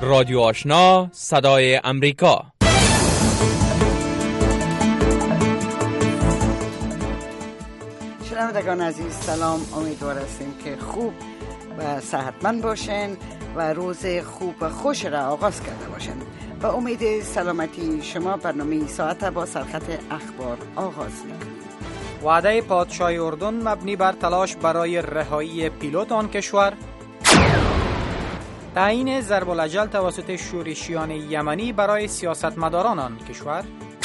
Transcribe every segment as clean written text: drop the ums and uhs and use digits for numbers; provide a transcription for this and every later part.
رادیو آشنا صدای امریکا. شنوندگان عزیز سلام، امیدوار هستیم که خوب و صحتمند باشین و روز خوب و خوش را آغاز کرده باشین. با امید سلامتی شما برنامه ساعت با سرخط اخبار آغاز می‌کنیم. وعده پادشاه اردن مبنی بر تلاش برای رهایی پیلوت آن کشور، تعیین ضرب الاجل توسط شورشیان یمنی برای سیاستمداران آن کشور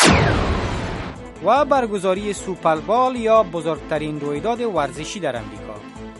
و برگزاری سوپربال یا بزرگترین رویداد ورزشی در امریکا.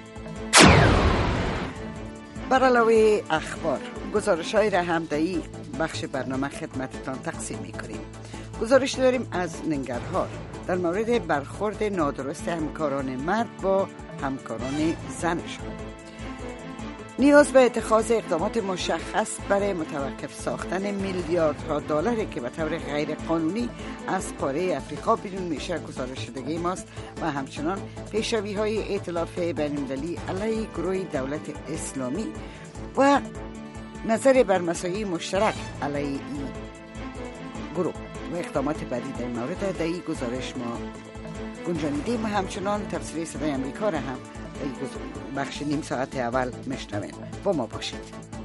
بر علاوه اخبار، گزارش‌های را هم در این بخش برنامه خدمتتان تقسیم می‌کنیم. گزارش داریم از ننگرهار در مورد برخورد نادرست همکاران مرد با همکاران زنشان. نیاز به اتخاذ اقدامات مشخص برای متوقف ساختن میلیاردها دلاری که به طور غیر قانونی از قاره افریقا بیرون میشه گزارش شدگی ماست و همچنان پیشروی‌های ائتلاف بین‌المللی علیه گروه دولت اسلامی و نظر بر مسائل مشترک علیه این گروه و اقدامات بعدی در این مورد در این گزارش ما گنجانیدیم و همچنان تفسیر صدای امریکا را هم بخش نیم ساعت اول میشنوین. با ما باشید.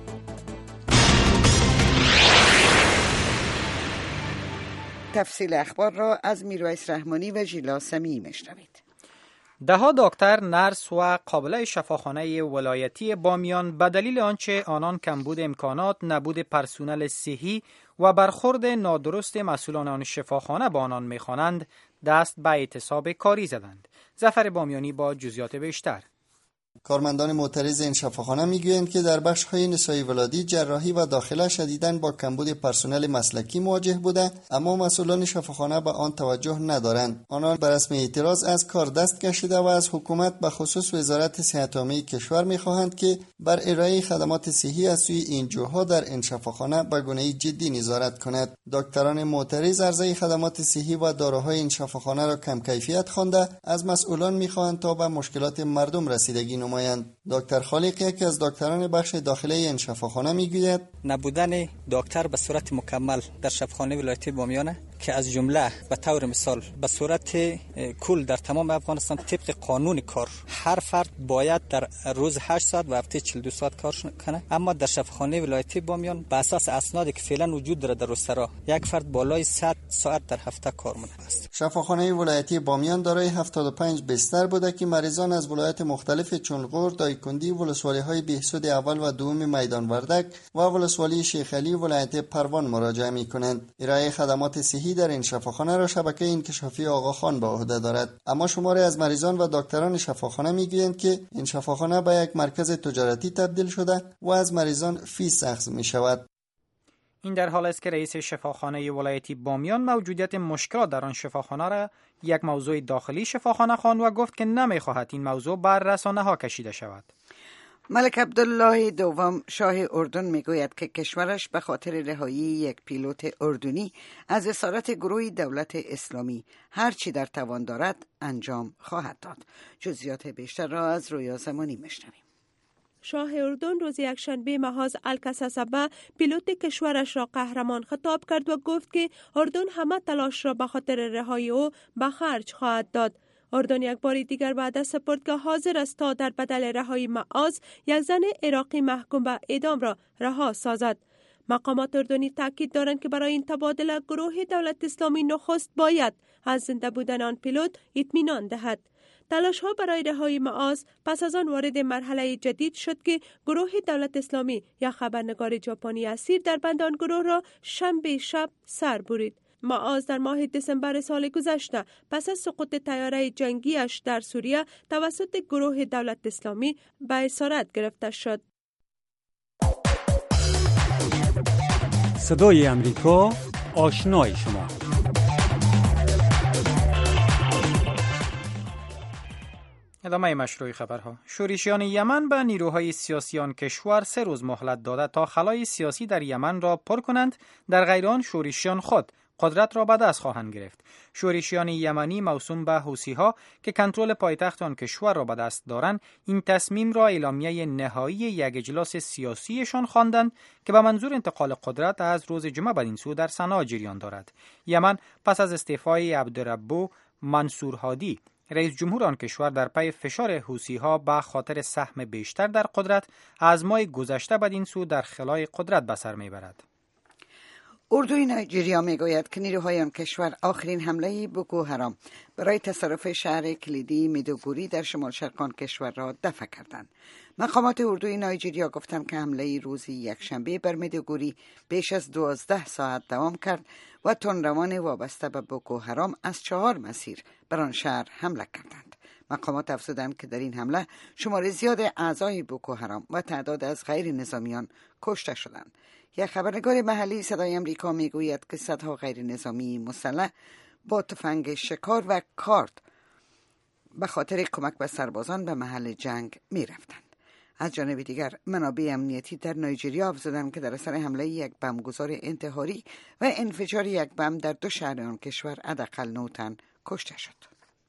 تفصیل اخبار را از میرویس رحمانی و ژیلا سمیعی میشنوید. دهها دکتر، نرس و قابله شفاخانه ولایتی بامیان به دلیل آنچه آنان کمبود امکانات، نبود پرسنل صحی و برخورد نادرست مسئولان آن شفاخانه با آنان می‌خوانند دست به اعتصاب کاری زدند. ظفر بامیانی با جزئیات بیشتر. کارمندان معترض این شفاخانه میگویند که در بخش‌های نسایی ولادی، جراحی و داخله شدیداً با کمبود پرسنل مسلکی مواجه بوده، اما مسئولان شفاخانه به آن توجه ندارند. آنان بر رسم اعتراض از کار دست کشیده و از حکومت به خصوص وزارت صحت عامه کشور می‌خواهند که بر ارائه خدمات صحی از سوی این جوها در این شفاخانه به گونه‌ای جدی نظارت کند. دکتران معترض عرضه خدمات صحی و داروهای این شفاخانه را کم کیفیت خوانده، از مسئولان می‌خواهند تا به مشکلات مردم رسیدگی نمایند. دکتر خالق، یکی از دکتران بخش داخلی این شفاخانه، میگوید نبودن دکتر به صورت مکمل در شفاخانه ولایتی بامیان که از جمله به طور مثال به صورت کل در تمام افغانستان طبق قانون کار هر فرد باید در روز 8 ساعت و هفته 42 ساعت کار کنه، اما در شفاخانه ولایتی بامیان به اساس اسنادی که فعلا وجود داره در استرا یک فرد بالای 100 ساعت در هفته کار می‌کنه است. شفاخانه ولایتی بامیان دارای 75 بستر بوده که مریضان از ولایت مختلف چون غور، دایکندی، ولسوالی‌های بهسود اول و دوم میدان وردک و ولسوالی شیخ علی ولایت پروان مراجعه می‌کنند. ارائه خدمات صحی در این شفاخانه را شبکه انکشافی آقاخان به عهده دارد، اما شماری از مریضان و دکتران شفاخانه میگویند که این شفاخانه به یک مرکز تجارتی تبدیل شده و از مریضان فیس اخذ می شود. این در حال است که رئیس شفاخانه ولایتی بامیان موجودیت مشکلات در آن شفاخانه را یک موضوع داخلی شفاخانه خواند و گفت که نمی‌خواهد این موضوع بر رسانه‌ها کشیده شود. ملک عبدالله دوم شاه اردن میگوید که کشورش به خاطر رهایی یک پیلوت اردنی از اسارت گروه دولت اسلامی هر چی در توان دارد انجام خواهد داد. جزئیات بیشتر را از رویا زمانی میشنویم. شاه اردن روز یکشنبه محاذ الکساسبه پیلوت کشورش را قهرمان خطاب کرد و گفت که اردن همه تلاش را به خاطر رهایی او به خرج خواهد داد. اردن یک بار دیگر وعده سپرد که حاضر است تا در بدل رهایی معاذ، یک زن عراقی محکوم به اعدام را رها سازد. مقامات اردنی تاکید دارند که برای این تبادله گروه دولت اسلامی نخست باید از زنده بودن آن پیلوت اطمینان دهد. تلاش ها برای رهایی معاذ پس از آن وارد مرحله جدید شد که گروه دولت اسلامی یا خبرنگار ژاپنی اسیر در بند آن گروه را شنبه شب سر برید. معاذ در ماه دسامبر سال گذشته پس از سقوط طیاره جنگیش در سوریه توسط گروه دولت اسلامی به اسارت گرفته شد. صدای امریکا، آشنای شما. ادامه مشروع خبرها. شورشیان یمن به نیروهای سیاسی آن کشور 3 روز مهلت داده تا خلای سیاسی در یمن را پر کنند، در غیر آن شورشیان خود قدرت را به دست خواهند گرفت. شورشیان یمنی موسوم به حوثی‌ها که کنترل پایتخت آن کشور را به دست دارند، این تصمیم را اعلامیه نهایی یک اجلاس سیاسیشان خواندند که به منظور انتقال قدرت از روز جمعه بدین سو در صنعا جریان دارد. یمن پس از استعفای عبدالربو منصور هادی رئیس جمهور آن کشور در پی فشار حوثی‌ها به خاطر سهم بیشتر در قدرت از ماه گذشته بدین سو در خلای قدرت به سر میبرد. اردوی نایجریا میگوید که نیروهای آن کشور آخرین حمله بوکو حرام برای تصرف شهر کلیدی میدوگوری در شمال شرق آن کشور را دفع کردند. مقامات اردوی نایجریا گفتند که حمله روز یکشنبه بر میدوگوری بیش از 12 ساعت دوام کرد و تندروان وابسته به بوکو حرام از 4 مسیر بر آن شهر حمله کردند. مقامات افزودند که در این حمله شمار زیاد اعضای بوکو حرام و تعداد از غیر نظامیان کشته شدند. یک خبرنگار محلی صدای امریکا میگوید که صدها غیر نظامی مسلح با تفنگ شکار و کارت به خاطر کمک به سربازان به محل جنگ می رفتند. از جانب دیگر منابع امنیتی در نایجریا افزودند که در اثر حمله یک بمبگذار انتحاری و انفجار یک بم در 2 شهر آن کشور حداقل 9 تن کشته شد.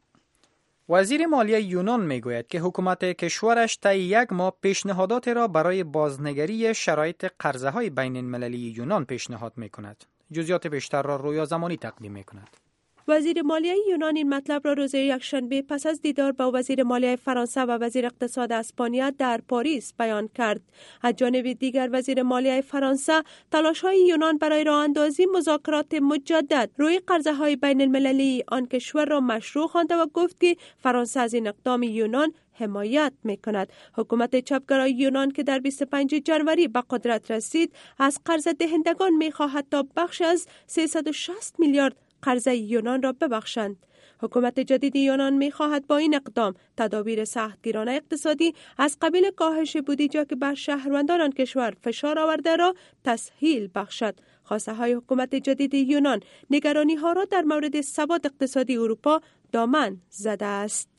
وزیر مالیه یونان میگوید که حکومت کشورش طی 1 ماه پیشنهادات را برای بازنگری شرایط قرضه‌های بین المللی یونان پیشنهاد میکند. جزئیات بیشتر را رویا زمانی تقدیم میکند. وزیر مالیه یونان این مطلب را روز یکشنبه پس از دیدار با وزیر مالیه فرانسه و وزیر اقتصاد اسپانیا در پاریس بیان کرد. از جانب دیگر وزیر مالیه فرانسه تلاش‌های یونان برای راه اندازی مذاکرات مجدد روی قرضه‌های بین المللی آن کشور را مشروع خوانده و گفت که فرانسه از این اقدام یونان حمایت میکند. حکومت چپگرای یونان که در 25 جنوری به قدرت رسید، از قرض دهندگان میخواهد تا بخش از 360 میلیارد قرض یونان را ببخشند. حکومت جدید یونان می‌خواهد با این اقدام تدابیر سختگیرانه اقتصادی از قبیل کاهش بودجه که بر شهروندان آن کشور فشار آورده را تسهیل بخشد. خواسته‌های حکومت جدید یونان نگرانی‌ها را در مورد ثبات اقتصادی اروپا دامن زده است.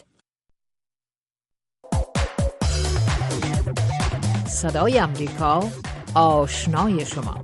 صدای امریکا، آشنای شما.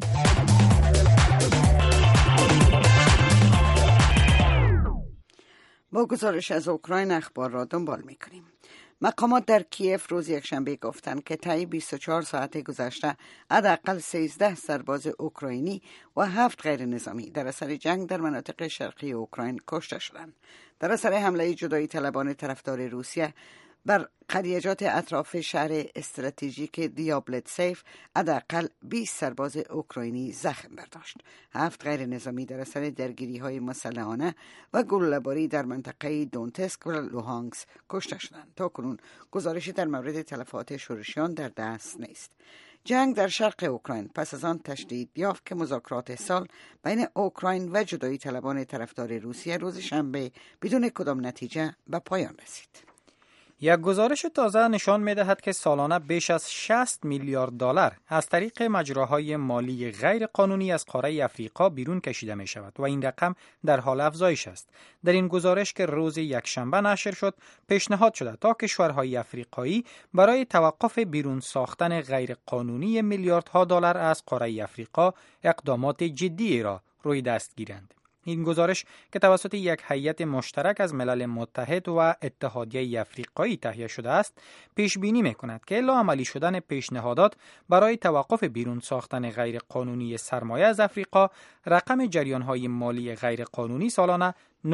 با گزارش از اوکراین اخبار را دنبال می‌کنیم. مقامات در کیف روز یکشنبه گفتند که طی 24 ساعت گذشته حداقل 13 سرباز اوکراینی و 7 غیر نظامی در اثر جنگ در مناطق شرقی اوکراین کشته شدند. در اثر حمله جدایی طلبان طرفدار روسیه بر قریجات اطراف شهر استراتژیک دیابلتسیف حداقل 20 سرباز اوکراینی زخم برداشت. 7 غیر نظامی در اثر درگیری‌های مسلحانه و گلوله‌باری در منطقه دونتسک و لوهانسک کشته شدند. تاکنون گزارشی در مورد تلفات شورشیان در دست نیست. جنگ در شرق اوکراین پس از آن تشدید یافت که مذاکرات سال بین اوکراین و جدایی طلبان طرفدار روسیه روز شنبه بدون کدام نتیجه به پایان رسید. یک گزارش تازه نشان می‌دهد که سالانه بیش از 60 میلیارد دلار از طریق مجراهای مالی غیر قانونی از قاره افریقا بیرون کشیده می شود و این رقم در حال افزایش است. در این گزارش که روز یکشنبه نشر شد، پیشنهاد شده تا کشورهای افریقایی برای توقف بیرون ساختن غیر قانونی میلیاردها دلار از قاره افریقا اقدامات جدی را روی دست گیرند. این گزارش که توسط یک هیئت مشترک از ملل متحد و اتحادیه افریقایی تهیه شده است، پیش بینی می‌کند که الا عملی شدن پیشنهادات برای توقف بیرون ساختن غیر قانونی سرمایه از افریقا، رقم جریان‌های مالی غیر قانونی سالانه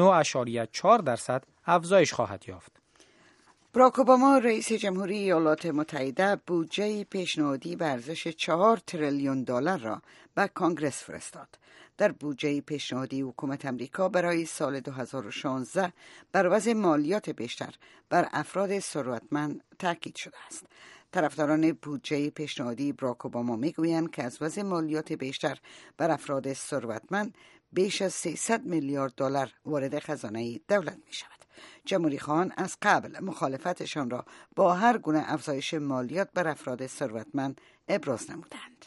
9.4% افزایش خواهد یافت. باراک اوباما رئیس جمهوری ایالات متحده بودجه پیشنهادی به ارزش 4 تریلیون دلار را به کانگرس فرستاد. در بودجه پیشنهادی حکومت امریکا برای سال 2016 بر وضع مالیات بیشتر بر افراد ثروتمند تاکید شده است. طرفداران بودجه پیشنهادی باراک اوباما میگویند که از وضع مالیات بیشتر بر افراد ثروتمند بیش از 300 میلیارد دلار وارد خزانه دولت می شود. جمهوری خواهان از قبل مخالفتشان را با هر گونه افزایش مالیات بر افراد ثروتمند ابراز نمودند.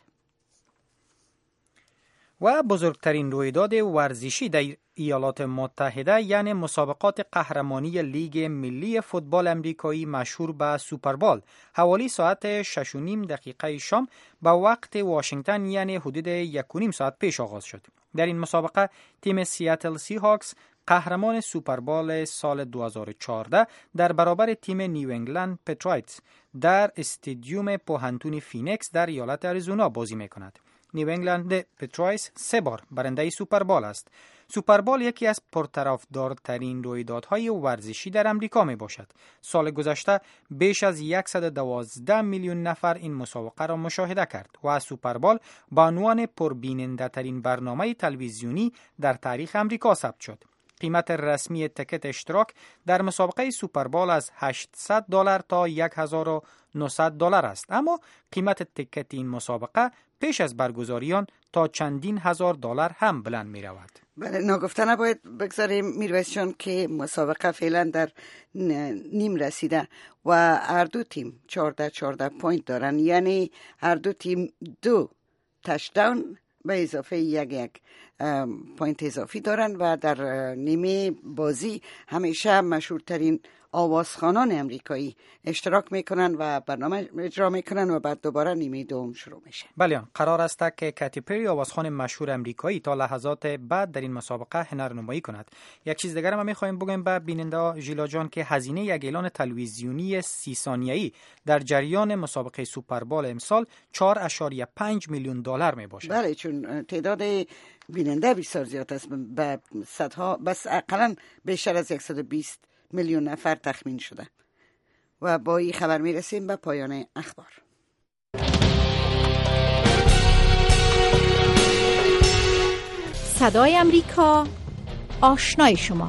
و بزرگترین رویداد ورزشی در ایالات متحده یعنی مسابقات قهرمانی لیگ ملی فوتبال امریکایی مشهور به سوپربال حوالی ساعت 6:30 شام به وقت واشنگتن یعنی حدود 1.5 ساعت پیش آغاز شد. در این مسابقه تیم سیاتل سی هاکس قهرمان سوپربال سال 2014 در برابر تیم نیو انگلند پترایتس در استادیوم پوهنتون فینکس در ایالت آریزونا بازی می‌کند. نیو انگلند پترایتس 3 بار برنده سوپربال است. سوپربال یکی از پرطرفدارترین رویدادهای ورزشی در امریکا می باشد. سال گذشته بیش از 112 میلیون نفر این مسابقه را مشاهده کرد و سوپربال به عنوان پربیننده ترین برنامه تلویزیونی در تاریخ امریکا ثبت شد. قیمت رسمی تکت اشتراک در مسابقه سوپربال از $800 تا $1900 است، اما قیمت تکت این مسابقه پیش از برگزاری آن تا چندین هزار دلار هم بلند می رود. بله، ناگفته نباید بگذاریم میرویس جان که مسابقه فعلا در نیم رسیده و هر دو تیم 14 پوینت دارن، یعنی هر دو تیم 2 تچداون به اضافه یک پوینت اضافی دارن و در نیمه بازی همیشه مشهورترین آوازخوانان امریکایی اشتراک میکنن و برنامه اجرا میکنن و بعد دوباره نیمه دوم شروع میشه. بله، قرار است که کتی پری آوازخوان مشهور امریکایی تا لحظات بعد در این مسابقه هنرنمایی کند. یک چیز دیگر هم میخوایم بگیم به بیننده ژیلا جان که هزینه یک اعلان تلویزیونی 30 ثانیه‌ای در جریان مسابقه سوپربال امسال $4.5 میلیون میباشد. بله، چون تعداد بیننده بسیار زیاد است، به صدها، بس اقلا بیشتر از 120 میلیون نفر تخمین شده. و با این خبر میرسیم به پایان اخبار. صدای امریکا، آشنای شما.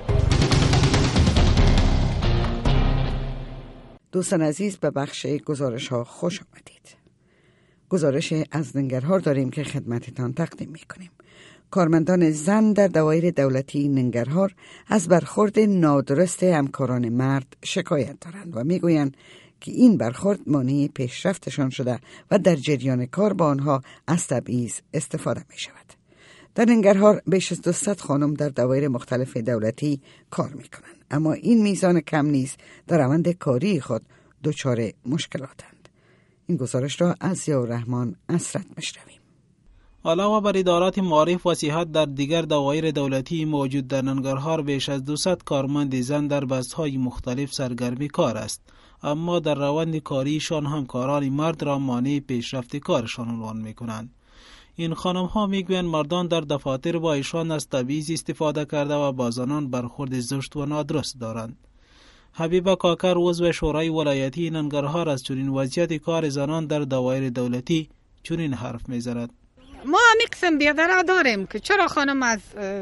دوستان عزیز، به بخش گزارش ها خوش آمدید. گزارش از ننگرهار داریم که خدمتتان تقدیم میکنیم. کارمندان زن در دوایر دولتی ننگرهار از برخورد نادرست همکاران مرد شکایت دارند و میگویند که این برخورد مانع پیشرفتشان شده و در جریان کار با آنها از تبعیض استفاده می شود. در ننگرهار بیش از 200 خانم در دوایر مختلف دولتی کار می کنند، اما این میزان کم نیست در روند کاری خود دچار مشکلاتند. این گزارش را از ضیاءالرحمن اسرت میشنویم. علاوه بر ادارات معارف و صحت در دیگر دوایر دولتی موجود در ننگرهار بیش از 200 کارمند زن در بستهای مختلف سرگرم کار است، اما در روند کاریشان همکاران مرد را مانع پیشرفت کارشان عنوان می‌کنند. این خانم ها میگویند مردان در دفاتر با ایشان از تبعیض استفاده کرده و با زنان برخورد زشت و نادرست دارند. حبیبه کاکر عضو شورای ولایتی ننگرهار از چنین وضعیت کار زنان در دوایر دولتی چنین حرف می‌زند. ما همی قسم بیادر داریم که چرا خانم از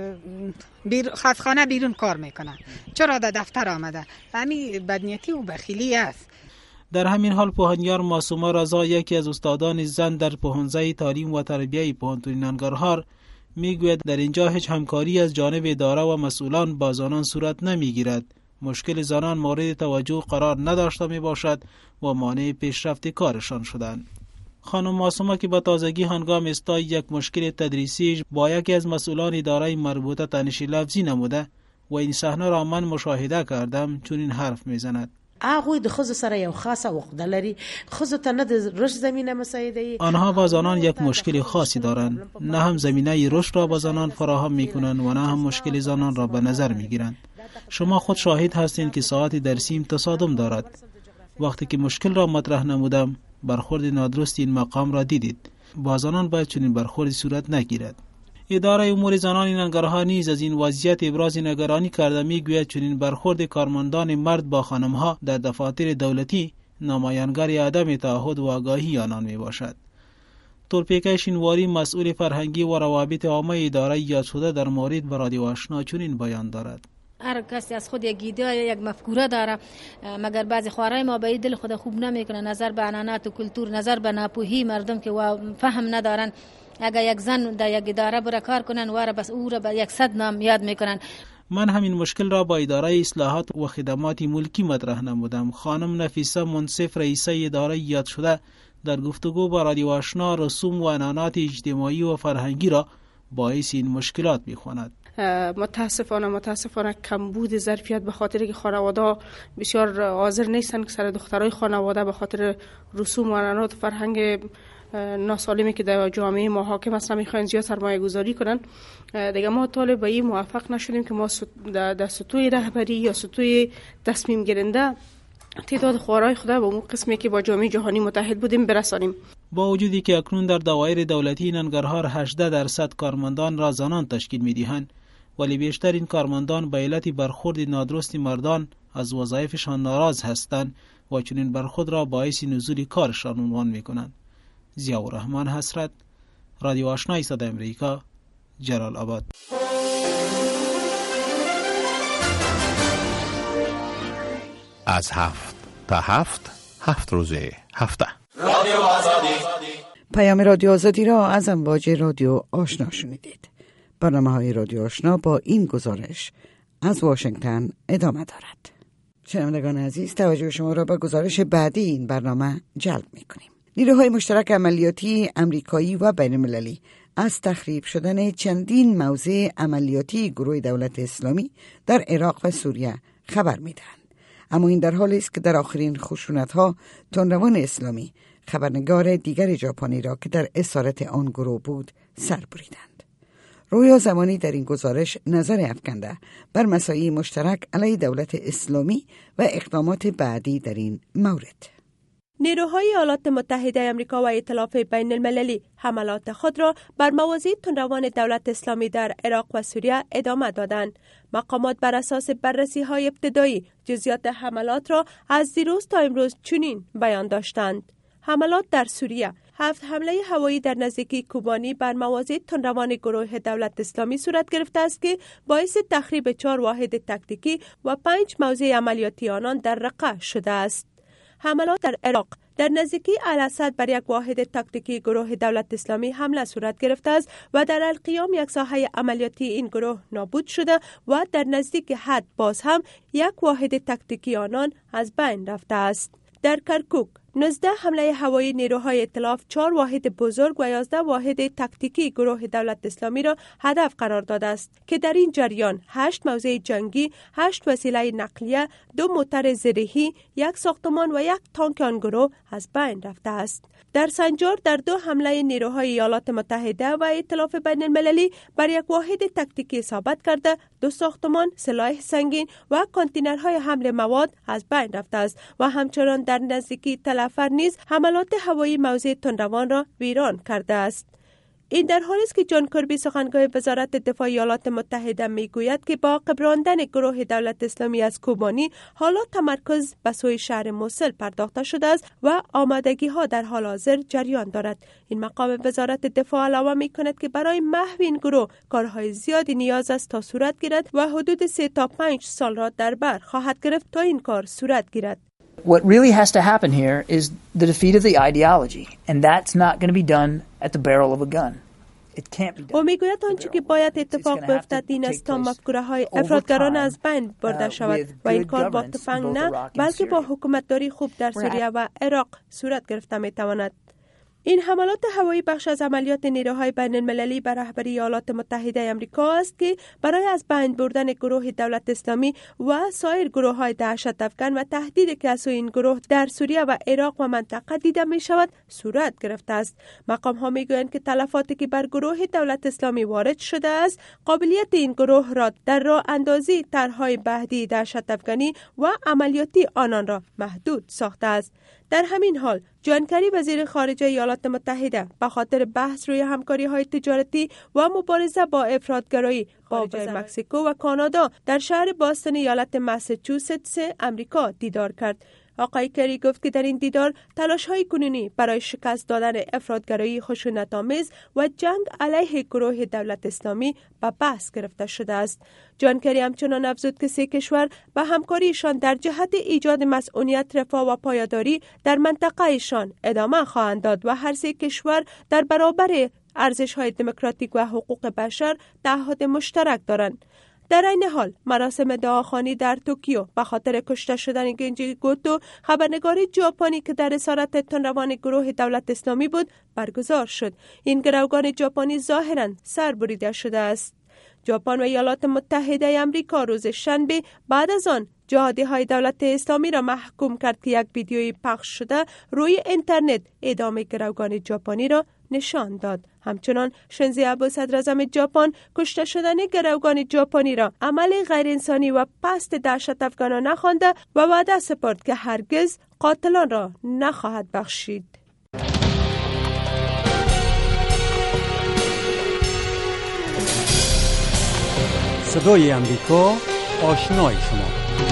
خانه بیرون کار میکنن، چرا در دفتر آمده، همین بدنیتی و بخیلی است. در همین حال پوهنیار معصومه رضا، یکی از استادان زن در پوهنځای تعلیم و تربیه پوهنتون ننگرهار، میگوید در اینجا هیچ همکاری از جانب اداره و مسئولان با زنان صورت نمیگیرد. مشکل زنان مورد توجه قرار نداشته می باشد و مانع پیشرفت کارشان شدند. خانم معصومه که به تازگی هنگام استای یک مشکل تدریسی با یکی از مسئولان اداره مربوطه تنشی لفظی نموده و این صحنه را من مشاهده کردم، چون این حرف میزند. آنها با زنان یک مشکل خاصی دارند، نه هم زمینه رشد را با زنان فراهم میکنند و نه هم مشکل زنان را به نظر میگیرند. شما خود شاهد هستید که ساعت درسیم تصادم دارد. وقتی که مشکل را مطرح نمودم، برخورد نادرست این مقام را دیدید. با زنان باید چنین برخوردی صورت نگیرد. اداره امور زنان ننگرهار نیز از این وضعیت ابراز نگرانی کرده، میگوید چنین برخورد کارمندان مرد با خانمها در دفاتر دولتی نمایانگر عدم تعهد و آگاهی آنان می باشد. تورپیکه شینواری، مسئول فرهنگی و روابط عامه اداره یاد شده، در مورد به رادیو آشنا چنین بیان دارد. هر کسی از خود یک ایده یک مفکوره داره، مگر بعضی خوارای ما به دل خود خوب نمیکنه، نظر به عنعنات و کلتور، نظر به ناپوهی مردم که فهم ندارن. اگر یک زن در یک اداره بره کار کنن و بس او را به 100 نام یاد میکنن. من همین مشکل را با اداره اصلاحات و خدمات ملکی مطرح نمودم. خانم نفیسه منصف، رئیسه اداره یاد شده، در گفتگو با رادیو آشنا رسوم و عنعنات اجتماعی و فرهنگی را باعث این مشکلات میخواند. متاسفانه کمبود ظرفیت به خاطر که خانواده بسیار حاضر نیستن که سر دخترای خانواده به خاطر رسوم و عنعنات فرهنگ ناسالمی که در جامعه ما حاکم هستن میخواین زیاد سرمایه گذاری کنن. دیگه ما طالب به این موفق نشدیم که ما در سطوح رهبری یا سطوح تصمیم گیرنده تعداد خوارای خود به اون قسمی که با جامعه جهانی متحد بودیم برسانیم. با وجودی که اکنون در دوایر دولتی ننگرهار 18% کارمندان را زنان تشکیل می‌دهند، ولی بیشتر این کارمندان به علت برخورد نادرست مردان از وظایفشان ناراض هستند و چنین برخورد را باعث نزول کارشان عنوان می‌کنند. ضیاءالرحمن حسرت، رادیو آشنای صدای امریکا، جلال آباد. از 7 تا 7 روز هفته رادیو آزادی. پیام رادیو آزادی را از امواج رادیو آشنا شنیدید. برنامه‌های رادیو آشنا با این گزارش از واشنگتن ادامه دارد. شنوندگان عزیز، توجه شما را به گزارش بعدی این برنامه جلب می‌کنیم. نیروهای مشترک عملیاتی امریکایی و بین‌المللی از تخریب شدن چندین موضع عملیاتی گروه دولت اسلامی در عراق و سوریه خبر می‌دهند. اما این در حالی است که در آخرین خشونت‌ها تندروان اسلامی خبرنگار دیگر ژاپنی را که در اسارت آن گروه بود سر بریدند. رویا زمانی در این گزارش نظر افکنده بر مساعی مشترک علیه دولت اسلامی و اقدامات بعدی در این مورد. نیروهای ایالات متحده آمریکا و ائتلاف بین المللی حملات خود را بر مواضع تندروان دولت اسلامی در عراق و سوریه ادامه دادند. مقامات بر اساس بررسی‌های ابتدایی جزئیات حملات را از دیروز تا امروز چنین بیان داشتند: حملات در سوریه: 7 حمله هوایی در نزدیکی کوبانی بر مواضع تندروان گروه دولت اسلامی صورت گرفته است که باعث تخریب 4 واحد تکتیکی و 5 موضع عملیاتی آنان در رقه شده است. حملات در عراق: در نزدیکی الاسد بر یک واحد تاکتیکی گروه دولت اسلامی حمله صورت گرفته است و در القیام یک ساحه عملیاتی این گروه نابود شده و در نزدیک حد باز هم یک واحد تاکتیکی آنان از بین رفته است. در کرکوک 19 حمله هوایی نیروهای ائتلاف 4 واحد بزرگ و 11 واحد تاکتیکی گروه دولت اسلامی را هدف قرار داده است که در این جریان 8 موضع جنگی، 8 وسیله نقلیه، 2 موتر زرهی، 1 ساختمان و 1 تانک آن گروه از بین رفته است. در سنجار در 2 حمله نیروهای ایالات متحده و ائتلاف بین المللی بر یک واحد تاکتیکی اصابت کرده 2 ساختمان، سلاح سنگین و کانتینرهای حمل مواد از بین رفته است و همچنان در نزدیکی تلفر نیز حملات هوایی موضع تندروان را ویران کرده است. این در حالی است که جان کربی سخنگوی وزارت دفاع ایالات متحده میگوید که با قبراندن گروه دولت اسلامی از کوبانی حالا تمرکز به سوی شهر موسل پرداخته شده است و آمادگی ها در حال حاضر جریان دارد. این مقام وزارت دفاع علاوه می کند که برای محو این گروه کارهای زیادی نیاز است تا صورت گیرد و حدود 3 تا 5 سال را در بر خواهد گرفت تا این کار صورت گیرد. What really has to happen here is the defeat of the ideology, and that's not going to be done at the barrel of a gun. It can't be done. و میگوید آنچه که باید اتفاق بیفتد این است تا مفکوره های افراطگران از بین برده شود و این کار با تفنگ نه بلکه با حکومتداری خوب در سوریه و عراق صورت گرفته میتواند. این حملات هوایی بخش از عملیات نیروهای بین المللی بر رهبری ایالات متحده آمریکا است که برای از بین بردن گروه دولت اسلامی و سایر گروه های دهشت افکن و تهدیدی که از این گروه در سوریه و عراق و منطقه دیده می شود صورت گرفته است. مقام ها می گویند که تلفاتی که بر گروه دولت اسلامی وارد شده است قابلیت این گروه را در راه اندازی طرحهای بعدی دهشت افغانی و عملیاتی آنان را محدود ساخته است. در همین حال جان کری وزیر خارجه ایالات متحده به خاطر بحث روی همکاری‌های تجارتی و مبارزه با افراطگرایی با مکزیکو و کانادا در شهر باستون ایالت ماساچوستس امریکا دیدار کرد. آقای کری گفت که در این دیدار تلاش‌های کنونی برای شکست دادن افراطگرایی خشونت‌آمیز و جنگ علیه گروه دولت اسلامی به بحث گرفته شده است. جان کری همچنان افزود که 3 کشور به همکاریشان در جهت ایجاد مسئولیت، رفاه و پایداری در منطقه‌شان ادامه خواهند داد و هر 3 کشور در برابر ارزش‌های دموکراتیک و حقوق بشر تعهد مشترک دارند. در این حال مراسم دعاخوانی در توکیو به خاطر کشته شدن گنجی گوتو، خبرنگار ژاپنی که در اسارت تندروان گروه دولت اسلامی بود، برگزار شد. این گروگان ژاپنی ظاهراً سر بریده شده است. ژاپن و ایالات متحده آمریکا روز شنبه بعد از آن جهادی‌های دولت اسلامی را محکوم کرد که یک ویدیوی پخش شده روی اینترنت ادامه گروگان ژاپنی را نشان داد. همچنان شینزو آبه صدر اعظم ژاپن کشته شدن گروگان ژاپنی را عمل غیر انسانی و پست دهشت افغانانه خوانده و وعده سپرد که هرگز قاتلان را نخواهد بخشید. صدای امریکا، آشنای شما.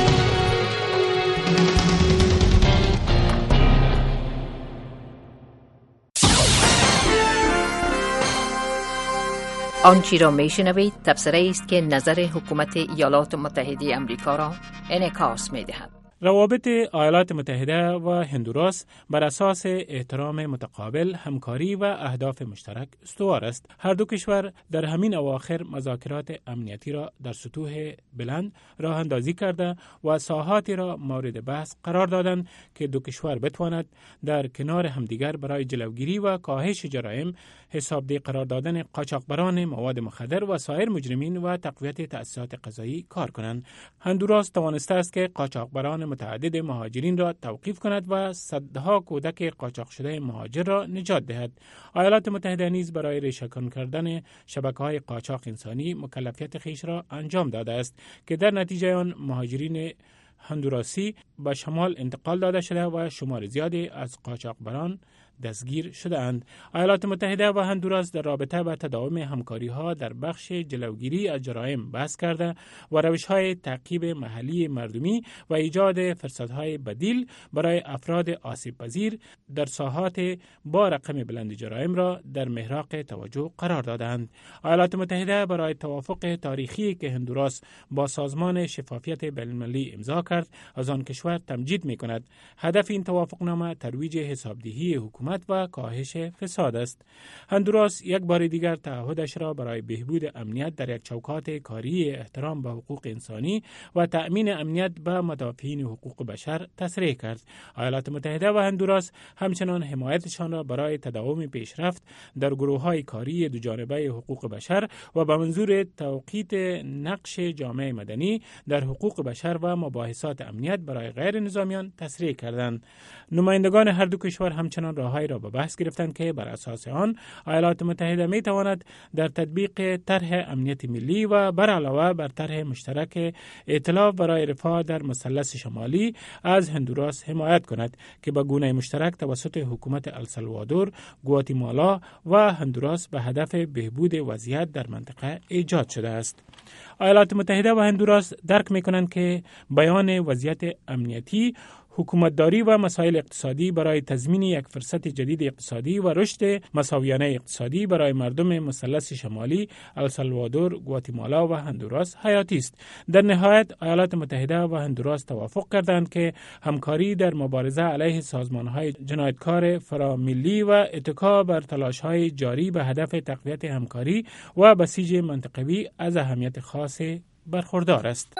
آنچه را میشنوید تبصره است که نظر حکومت ایالات متحده آمریکا را انعکاس می‌دهد. روابط ایالات متحده و هندوراس بر اساس احترام متقابل، همکاری و اهداف مشترک استوار است. هر دو کشور در همین اواخر مذاکرات امنیتی را در سطوح بلند راه اندازی کرده و ساحاتی را مورد بحث قرار دادند که دو کشور بتواند در کنار همدیگر برای جلوگیری و کاهش جرایم، حسابدهی قرار دادن قاچاقبران مواد مخدر و سایر مجرمین و تقویت تأسیسات قضایی کار کنند. هندوراس توانسته است که قاچاقبران متعدد مهاجرین را توقیف کند و صدها کودک قاچاق شده مهاجر را نجات دهد. ایالات متحده نیز برای ریشه‌کن کردن شبکه‌های قاچاق انسانی مکلفیت خویش را انجام داده است که در نتیجه آن مهاجرین هندوراسی به شمال انتقال داده شده و شمار زیادی از قاچاقبران دستگیر شده اند. ایالات متحده و هندوراس در رابطه با تداوم همکاری‌ها در بخش جلوگیری از جرایم بحث کرده و روش‌های تعقیب محلی مردمی و ایجاد فرصت‌های بدیل برای افراد آسیب‌پذیر در ساحات با رقم بلند جرایم را در محراق توجه قرار دادند. ایالات متحده برای توافق تاریخی که هندوراس با سازمان شفافیت بین‌المللی امضا کرد از آن کشور تمجید می‌کند. هدف این توافقنامه ترویج حسابدهی حکومت و کاهش فساد است. هندوراس یک بار دیگر تعهدش را برای بهبود امنیت در یک چوکات کاری احترام به حقوق انسانی و تأمین امنیت به مدافعین حقوق بشر تصریح کرد. ایالات متحده و هندوراس همچنان حمایتشان را برای تداوم پیشرفت در گروه‌های کاری دو جانبه حقوق بشر و به منظور توقیت نقش جامعه مدنی در حقوق بشر و مباحثات امنیت برای غیر نظامیان تصریح کردند. نمایندگان هر دو کشور همچنان راههایی را به بحث گرفتند که بر اساس آن ایالات متحده می تواند در تطبیق طرح امنیت ملی و بر علاوه بر طرح مشترک ائتلاف برای رفاه در مثلث شمالی از هندوراس حمایت کند که به گونه مشترک توسط حکومت السالوادور، گواتیمالا و هندوراس به هدف بهبود وضعیت در منطقه ایجاد شده است. ایالات متحده و هندوراس درک می‌کنند که بیان وضعیت امنیتی، حکومتداری و مسائل اقتصادی برای تضمین یک فرصت جدید اقتصادی و رشد مساویانه اقتصادی برای مردم مثلث شمالی السالوادور، گواتیمالا و هندوراس حیاتی است. در نهایت ایالات متحده و هندوراس توافق کردند که همکاری در مبارزه علیه سازمان‌های جنایتکار فراملی و اتکا بر تلاش‌های جاری به هدف تقویت همکاری و بسیج منطقوی از اهمیت خاص برخوردار است.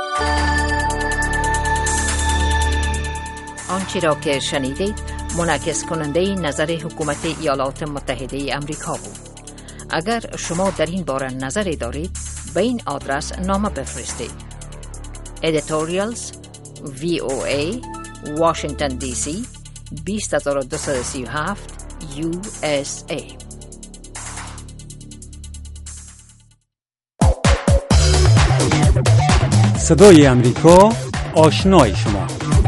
آنچه را که شنیدید منعکس کننده نظر حکومت ایالات متحده آمریکا بود. اگر شما در این باره نظری دارید به این آدرس نامه بفرستید. Editorials VOA Washington DC 20237 USA. صدای امریکا، آشنای شما.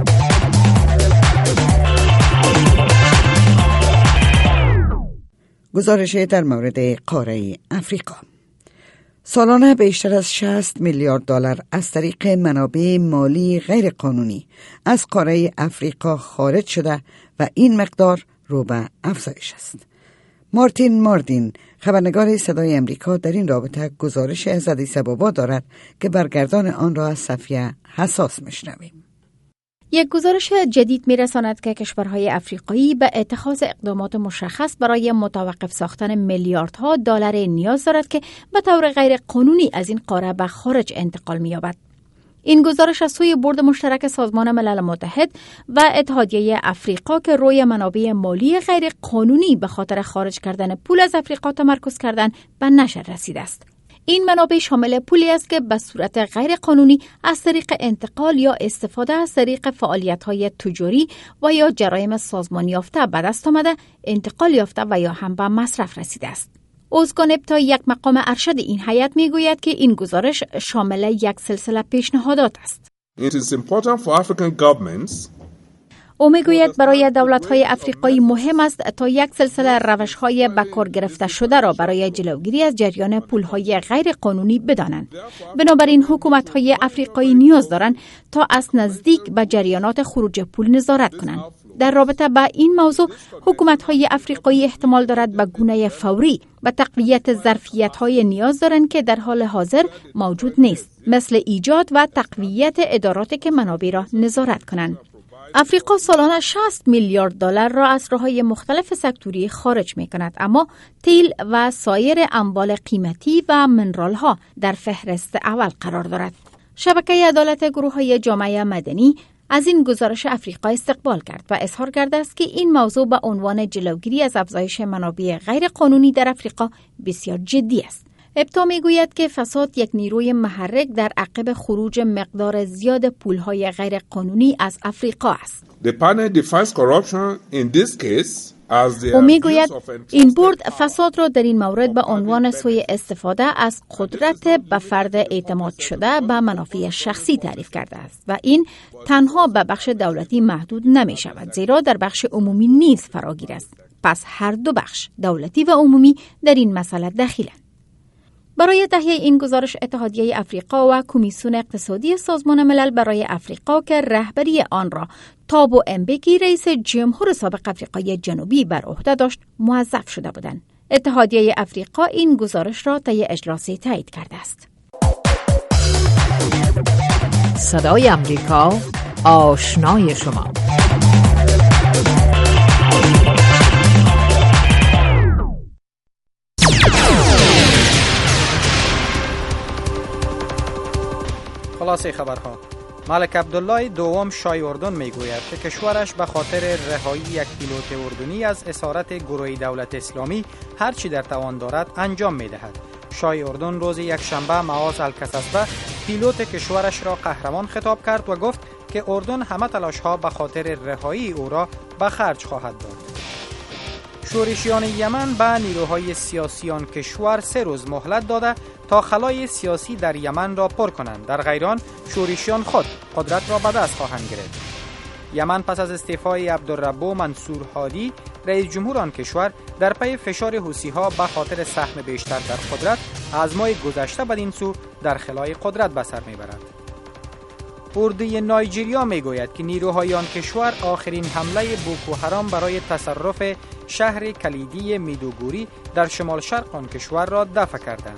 گزارش در مورد قاره افریقا. سالانه بیشتر از 60 میلیارد دلار از طریق منابع مالی غیر قانونی از قاره افریقا خارج شده و این مقدار رو به افزایش است. مارتین ماردین، خبرنگار صدای امریکا، در این رابطه گزارش از آدیس آبابا دارد که برگردان آن را از صفیه حساس میشنویم. یک گزارش جدید می‌رساند که کشورهای افریقایی به اتخاذ اقدامات مشخص برای متوقف ساختن میلیاردها دلار نیاز دارد که به طور غیر قانونی از این قاره به خارج انتقال می‌یابد. این گزارش از سوی بورد مشترک سازمان ملل متحد و اتحادیه افریقا که روی منابع مالی غیر قانونی به خاطر خارج کردن پول از افریقا تمرکز کردن به نشر رسیده است. این منابع شامل پولی است که به صورت غیر قانونی از طریق انتقال یا استفاده از طریق فعالیت‌های تجاری و یا جرایم سازمان یافته به دست آمده، انتقال یافته و یا هم به مصرف رسیده است. اوزگان ابتا یک مقام ارشد این هیئت میگوید که این گزارش شامل یک سلسله پیشنهادات است. It is important for African governments. او میگوید برای دولت‌های افریقایی مهم است تا یک سلسله روش‌های به کار گرفته شده را برای جلوگیری از جریان پول‌های غیر قانونی بدانند. بنابراین حکومت‌های افریقایی نیاز دارند تا از نزدیک به جریانات خروج پول نظارت کنند. در رابطه با این موضوع حکومت‌های افریقایی احتمال دارد به گونه فوری به تقویت ظرفیت‌های نیاز دارند که در حال حاضر موجود نیست، مثل ایجاد و تقویت اداراتی که منابع را نظارت کنند. افریقا سالانه 60 میلیارد دلار را از راه‌های مختلف سکتوری خارج می‌کند، اما تیل و سایر اموال قیمتی و منرال‌ها در فهرست اول قرار دارد. شبکه عدالت گروه‌های جامعه مدنی از این گزارش افریقا استقبال کرد و اظهار کرده است که این موضوع به عنوان جلوگیری از افزایش منابع غیر قانونی در افریقا بسیار جدی است. ابتا میگوید که فساد یک نیروی محرک در عقب خروج مقدار زیاد پولهای غیر قانونی از افریقا است. The panel defines corruption in this case as the او میگوید این بورد فساد را در این مورد به عنوان سوء استفاده از قدرت به فرد اعتماد شده به منافع شخصی تعریف کرده است و این تنها به بخش دولتی محدود نمی شود، زیرا در بخش عمومی نیز فراگیر است. پس هر دو بخش دولتی و عمومی در این مسئله دخیلند. برای تهیه این گزارش اتحادیه افریقا و کمیسیون اقتصادی سازمان ملل برای افریقا که رهبری آن را تابو امبکی رئیس جمهور سابق افریقای جنوبی بر عهده داشت موظف شده بودند. اتحادیه افریقا این گزارش را طی اجلاسی تایید کرده است. صدای امریکا، آشنای شما. خلاصه خبرها. ملک عبدالله دوم شاه اردن میگوید که کشورش به خاطر رهایی یک پیلوت اردنی از اسارت گروه دولت اسلامی هرچی در توان دارد انجام میدهد. شاه اردن روز یکشنبه معاذ الکساسبه پیلوت کشورش را قهرمان خطاب کرد و گفت که اردن همه تلاش‌ها به خاطر رهایی او را به خرج خواهد داد. شورشیان یمن به نیروهای سیاسی آن کشور 3 روز مهلت داده تا خلای سیاسی در یمن را پر کنند. در غیر آن شورشیان خود قدرت را به دست خواهند گرفت. یمن پس از استعفای عبدالربو منصور هادی رئیس جمهور آن کشور در پی فشار حوثی‌ها به خاطر سهم بیشتر در قدرت از ماه گذشته بدین سو در خلای قدرت به سر میبرد. اردوی نایجریا میگوید که نیروهای آن کشور آخرین حمله بوکو حرام برای تصرف شهر کلیدی میدوگوری در شمال شرق آن کشور را دفع کردند.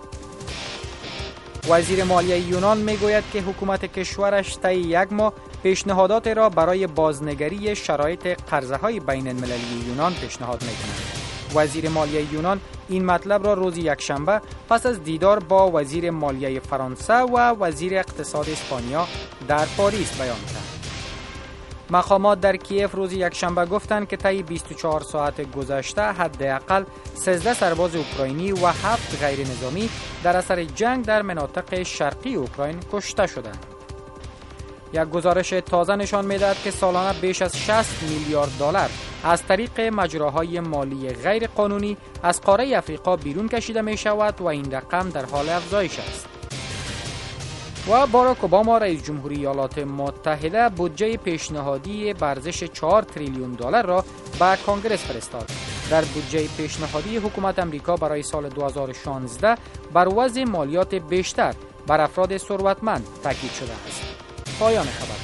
وزیر مالیه یونان میگوید که حکومت کشورش طی 1 ماه پیشنهادات را برای بازنگری شرایط قرضه‌های بین المللی یونان پیشنهاد می‌کند. وزیر مالیه یونان این مطلب را روز یکشنبه پس از دیدار با وزیر مالیه فرانسه و وزیر اقتصاد اسپانیا در پاریس بیان کرد. مقامات در کیف روز یکشنبه گفتند که طی 24 ساعت گذشته حداقل 13 سرباز اوکراینی و 7 غیر نظامی در اثر جنگ در مناطق شرقی اوکراین کشته شدند. یک گزارش تازه نشان می‌دهد که سالانه بیش از 60 میلیارد دلار از طریق مجراهای مالی غیر قانونی از قاره افریقا بیرون کشیده می‌شود و این رقم در حال افزایش است. و باراک اوباما رئیس جمهوری ایالات متحده بودجه پیشنهادی به ارزش 4 تریلیون دلار را به کنگره فرستاد. در بودجه پیشنهادی حکومت امریکا برای سال 2016 بر وضع مالیات بیشتر بر افراد ثروتمند تاکید شده است. پایان خبر.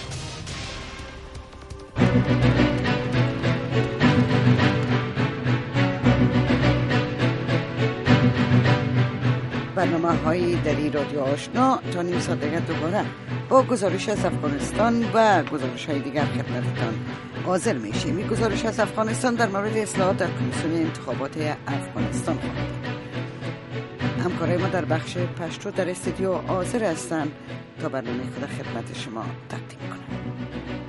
برنامه‌های دری رادیو آشنا تا نیم ساعت دیگر دوباره با گزارش از افغانستان و گزارش‌های دیگر خدمتتان حاضر میشیم. این گزارش از افغانستان در مورد اصلاحات در کمیسیون انتخابات افغانستان خواهد بود. همکارای ما در بخش پشتو در استودیو حاضر هستند تا برنامه خود خدمت شما تقدیم کنند.